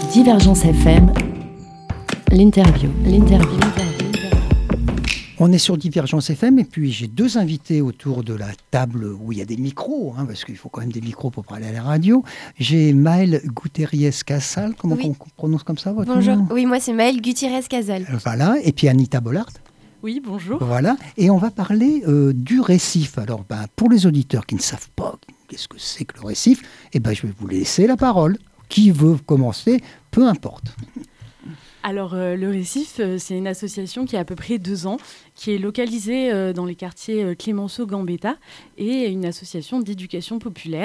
Divergence FM, l'interview. On est sur Divergence FM et puis j'ai deux invités autour de la table où il y a des micros, parce qu'il faut quand même des micros pour parler à la radio. J'ai Maëlle Gutierrez-Casal, comment on prononce comme ça votre Bonjour, nom? oui, moi c'est Maëlle Gutierrez-Casal. Voilà, et puis Anita Bollard. Oui, bonjour. Voilà, et on va parler du récif. Alors, pour les auditeurs qui ne savent pas qu'est-ce que c'est que le récif, je vais vous laisser la parole. Qui veut commencer? Peu importe. Alors, le Récif, c'est une association qui a à peu près 2 ans, qui est localisée dans les quartiers Clemenceau-Gambetta et une association d'éducation populaire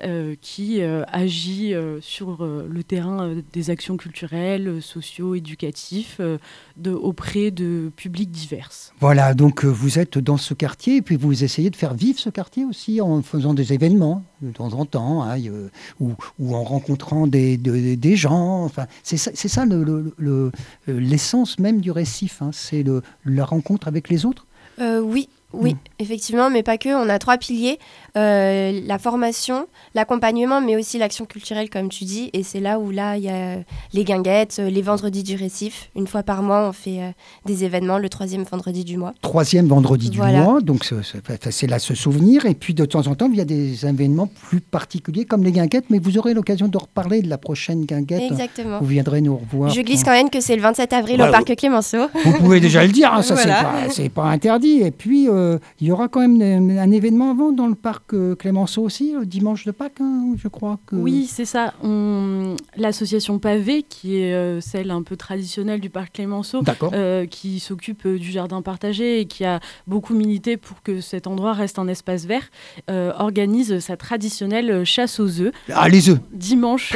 qui agit sur le terrain des actions culturelles, socio-éducatifs auprès de publics divers. Voilà, donc vous êtes dans ce quartier et puis vous essayez de faire vivre ce quartier aussi en faisant des événements de temps en temps, ou en rencontrant des gens. Enfin, c'est ça l'essence même du récif, c'est la rencontre avec les autres. Oui, effectivement, mais pas que. On a 3 piliers, la formation, l'accompagnement, mais aussi l'action culturelle, comme tu dis. Et c'est là où il y a les guinguettes, les vendredis du récif. Une fois par mois, on fait des événements, le 3e vendredi du mois. 3e vendredi du mois, donc c'est là se souvenir. Et puis de temps en temps, il y a des événements plus particuliers comme les guinguettes, mais vous aurez l'occasion de reparler de la prochaine guinguette. Exactement. Vous viendrez nous revoir. Je glisse quand même que c'est le 27 avril au Parc Clemenceau. Vous pouvez déjà le dire, ça voilà. c'est pas interdit. Et puis, il y aura quand même un événement avant dans le parc Clemenceau aussi, dimanche de Pâques, je crois. Oui, c'est ça. L'association Pavé, qui est celle un peu traditionnelle du parc Clemenceau, qui s'occupe du jardin partagé et qui a beaucoup milité pour que cet endroit reste un espace vert, organise sa traditionnelle chasse aux œufs. Ah, les œufs! Dimanche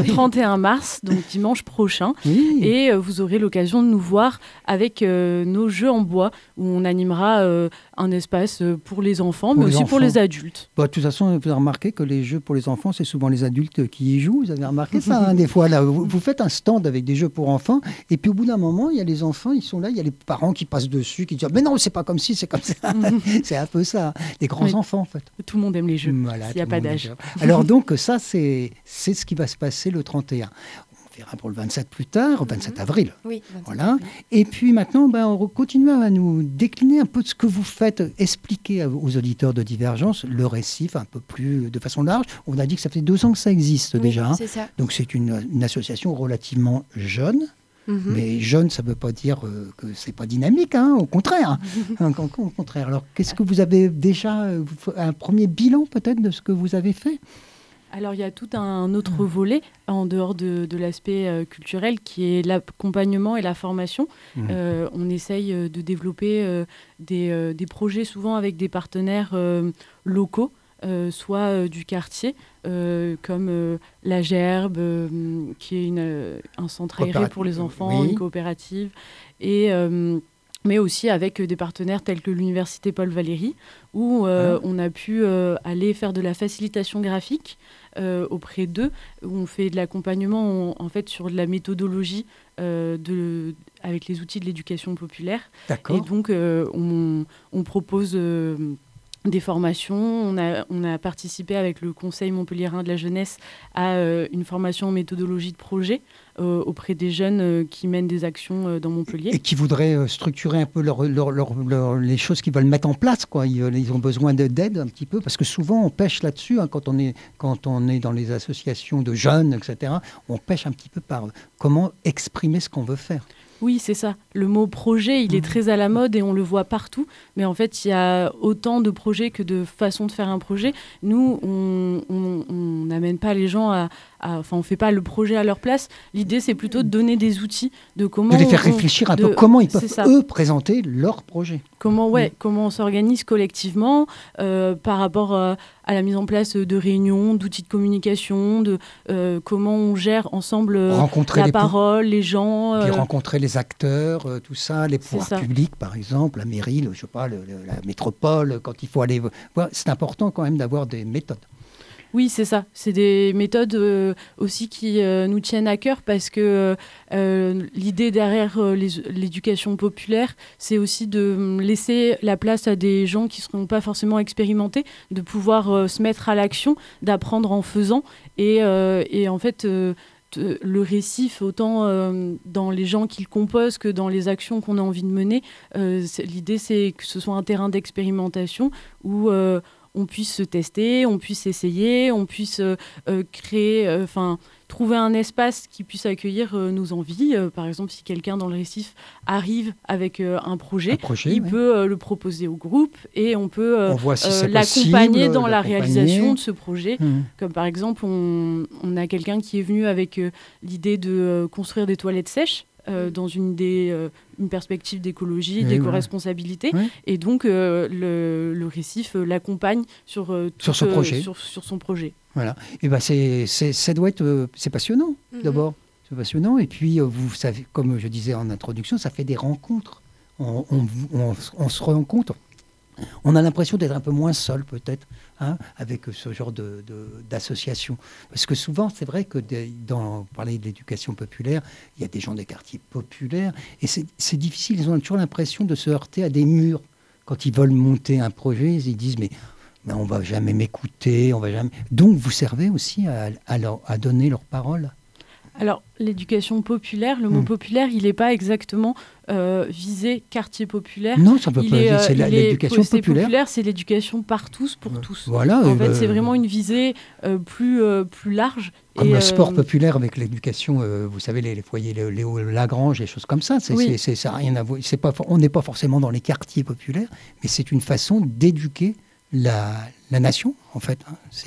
31 mars, donc dimanche prochain. Oui. Et vous aurez l'occasion de nous voir avec nos jeux en bois, où on animera un espace pour les enfants, mais aussi pour les adultes. De toute façon, vous avez remarqué que les jeux pour les enfants, c'est souvent les adultes qui y jouent. Vous avez remarqué ça, des fois. Là, vous faites un stand avec des jeux pour enfants, et puis au bout d'un moment, il y a les enfants, ils sont là, il y a les parents qui passent dessus, qui disent « Mais non, c'est pas comme si, c'est comme ça. » C'est un peu ça, des grands enfants, en fait. Tout le monde aime les jeux, s'il n'y a pas d'âge. Alors donc, ça, c'est ce qui va se passer le 31. On verra pour le 27 plus tard, au 27 avril. Oui, 27 voilà. avril. Et puis maintenant, on continue à nous décliner un peu de ce que vous faites, expliquer aux auditeurs de Divergence le récif un peu plus de façon large. On a dit que ça fait 2 ans que ça existe déjà. C'est ça. Donc c'est une association relativement jeune. Mais jeune, ça ne veut pas dire que ce n'est pas dynamique, au contraire. Au contraire. Alors, qu'est-ce que vous avez déjà, un premier bilan peut-être de ce que vous avez fait ? Alors, il y a tout un autre volet, en dehors de l'aspect culturel, qui est l'accompagnement et la formation. On essaye de développer des projets, souvent avec des partenaires locaux, soit du quartier, comme la Gerbe, qui est un centre aéré pour les enfants, une coopérative, mais aussi avec des partenaires tels que l'Université Paul Valéry, où on a pu aller faire de la facilitation graphique auprès d'eux, où on fait de l'accompagnement en fait sur de la méthodologie avec les outils de l'éducation populaire. D'accord. Et donc on propose des formations. On a participé avec le Conseil montpelliérain de la jeunesse à une formation en méthodologie de projet auprès des jeunes qui mènent des actions dans Montpellier. Et qui voudraient structurer un peu les choses qu'ils veulent mettre en place, quoi. Ils ont besoin d'aide un petit peu, parce que souvent on pêche là-dessus, quand on est dans les associations de jeunes, etc. On pêche un petit peu par comment exprimer ce qu'on veut faire. Oui, c'est ça. Le mot projet, il est très à la mode et on le voit partout. Mais en fait, il y a autant de projets que de façons de faire un projet. Nous, on n'amène pas les gens on ne fait pas le projet à leur place. L'idée, c'est plutôt de donner des outils de comment... De les faire réfléchir un peu comment ils peuvent, eux, présenter leur projet. Comment on s'organise collectivement par rapport à la mise en place de réunions, d'outils de communication, comment on gère ensemble la parole, les gens. Puis rencontrer les acteurs, tout ça, les pouvoirs publics, par exemple, la mairie, la métropole, quand il faut aller... C'est important quand même d'avoir des méthodes. Oui, c'est ça. C'est des méthodes aussi qui nous tiennent à cœur parce que l'idée derrière l'éducation populaire, c'est aussi de laisser la place à des gens qui ne seront pas forcément expérimentés, de pouvoir se mettre à l'action, d'apprendre en faisant et en fait... le récif, autant dans les gens qui le composent que dans les actions qu'on a envie de mener. L'idée, c'est que ce soit un terrain d'expérimentation où on puisse se tester, on puisse essayer, on puisse créer, trouver un espace qui puisse accueillir nos envies. Par exemple, si quelqu'un dans le récif arrive avec un projet, il peut le proposer au groupe et on peut l'accompagner dans la réalisation de ce projet. Comme par exemple, on a quelqu'un qui est venu avec l'idée de construire des toilettes sèches. Dans une perspective d'écologie, d'éco-responsabilité. Oui. Et donc, le récif l'accompagne sur son projet. Voilà. Et ça doit être... c'est passionnant, d'abord. C'est passionnant. Et puis, vous savez, comme je disais en introduction, ça fait des rencontres. On se rencontre. On a l'impression d'être un peu moins seul, peut-être, avec ce genre d'association. Parce que souvent, c'est vrai que on parlait de l'éducation populaire, il y a des gens des quartiers populaires, et c'est difficile, ils ont toujours l'impression de se heurter à des murs. Quand ils veulent monter un projet, ils disent, mais on ne va jamais m'écouter, on va jamais... Donc, vous servez aussi à donner leur parole. Alors, l'éducation populaire, le mot populaire, il n'est pas exactement visé quartier populaire. Non, ça ne peut pas dire, c'est l'éducation populaire. C'est l'éducation par tous, pour tous. Voilà. En fait, c'est vraiment une visée plus large. Comme le sport populaire avec l'éducation, vous savez, les foyers Léo Lagrange, des choses comme ça. Ça n'a rien à voir. On n'est pas forcément dans les quartiers populaires, mais c'est une façon d'éduquer la nation, en fait.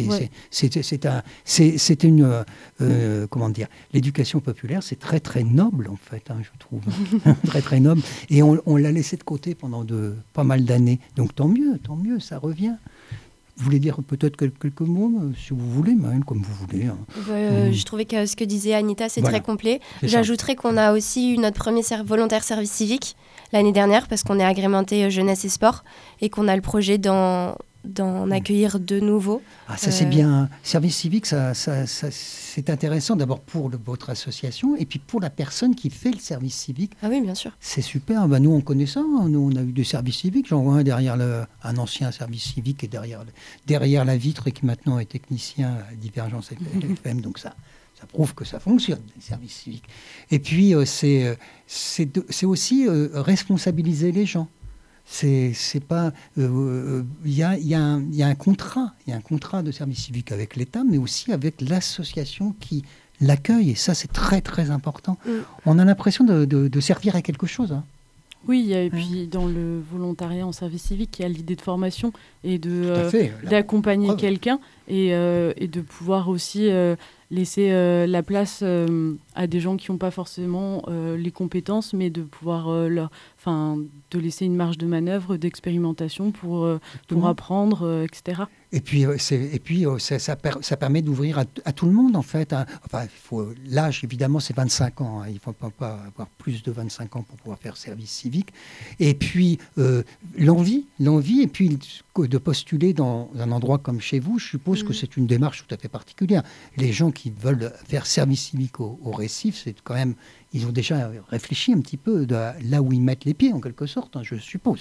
C'est une... comment dire, l'éducation populaire, c'est très, très noble, en fait, je trouve. Très, très noble. Et on l'a laissé de côté pendant pas mal d'années. Donc, tant mieux, ça revient. Vous voulez dire peut-être quelques mots, si vous voulez, Marine, comme vous voulez. Je trouvais que ce que disait Anita, c'est très complet. J'ajouterais qu'on a aussi eu notre premier volontaire service civique l'année dernière, parce qu'on est agrémenté jeunesse et sport, et qu'on a le projet d'en accueillir de nouveaux. Ça c'est bien. Service civique, ça c'est intéressant d'abord pour votre association et puis pour la personne qui fait le service civique. Ah oui, bien sûr. C'est super. Nous, on connaît ça. Nous, on a eu des services civiques. J'en vois un derrière un ancien service civique et derrière la vitre et qui maintenant est technicien à Divergence FM. Donc ça prouve que ça fonctionne, les services civiques. Et puis, c'est aussi responsabiliser les gens. C'est pas... Il y a un contrat de service civique avec l'État, mais aussi avec l'association qui l'accueille. Et ça, c'est très, très important. On a l'impression de servir à quelque chose. Oui, et puis dans le volontariat en service civique, il y a l'idée de formation et d'accompagner quelqu'un et de pouvoir aussi laisser la place à des gens qui n'ont pas forcément les compétences, mais de pouvoir de laisser une marge de manœuvre, d'expérimentation pour apprendre, etc. Et puis, ça permet d'ouvrir à tout le monde, en fait. L'âge, évidemment, c'est 25 ans. Il ne faut pas avoir plus de 25 ans pour pouvoir faire service civique. Et puis, l'envie, et puis de postuler dans un endroit comme chez vous, je suppose que c'est une démarche tout à fait particulière. Les gens qui veulent faire service civique au récif, c'est quand même... Ils ont déjà réfléchi un petit peu là où ils mettent les pieds, en quelque sorte, je suppose.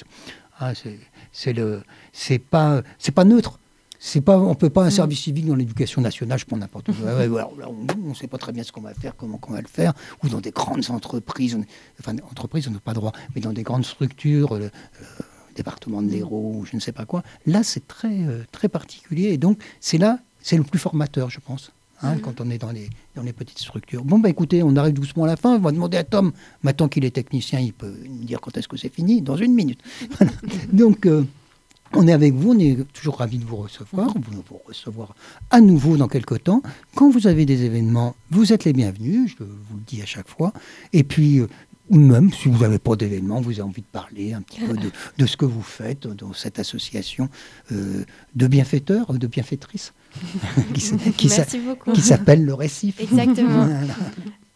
C'est pas neutre. On ne peut pas un service civique dans l'éducation nationale, je prends n'importe quoi. On ne sait pas très bien ce qu'on va faire, comment on va le faire, ou dans des grandes entreprises. Entreprises, on n'a pas droit, mais dans des grandes structures, le département de l'Hérault, ou je ne sais pas quoi. Là, c'est très, très particulier. Et donc, c'est le plus formateur, je pense. Quand on est dans les petites structures. Bon, écoutez, on arrive doucement à la fin. On va demander à Tom, maintenant qu'il est technicien, il peut nous dire quand est-ce que c'est fini, dans 1 minute. Voilà. Donc, on est avec vous, on est toujours ravis de vous recevoir. On va vous recevoir à nouveau dans quelques temps. Quand vous avez des événements, vous êtes les bienvenus, je vous le dis à chaque fois. Et puis... ou même si vous n'avez pas d'événement, vous avez envie de parler un petit peu de ce que vous faites dans cette association de bienfaiteurs, de bienfaitrices, qui s'appelle Le Récif. Exactement. Voilà.